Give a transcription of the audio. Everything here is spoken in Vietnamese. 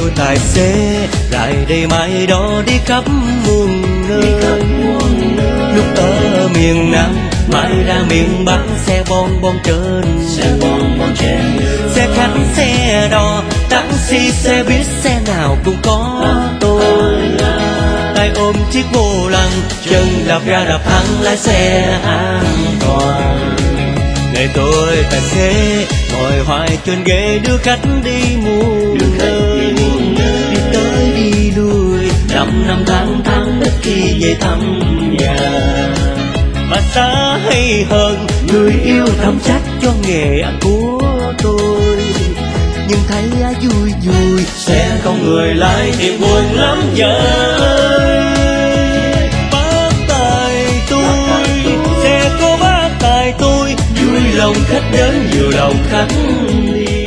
tài xế rải đầy mãi đó đi khắp muôn nơi. Lúc ở miền Nam mãi ra miền Bắc xe bon bon trên xe khách xe đò taxi xe buýt xe nào cũng có tôi. Tay ôm chiếc vô lăng chân đạp ra đạp thắng lái xe an toàn. Để tôi tài xế ngồi hoài trên ghế đưa khách đi muôn nơi, đi tới đi lui 5 tháng ít khi về thăm nhà. Mà xa hay hơn người yêu thầm trách cho nghề ăn của tôi, nhưng thấy vui vui sẽ không người lái thì buồn lắm vợ ơi. Bác tài tôi sẽ có bác tài tôi, vui lòng khách đến nhiều lòng khách đi.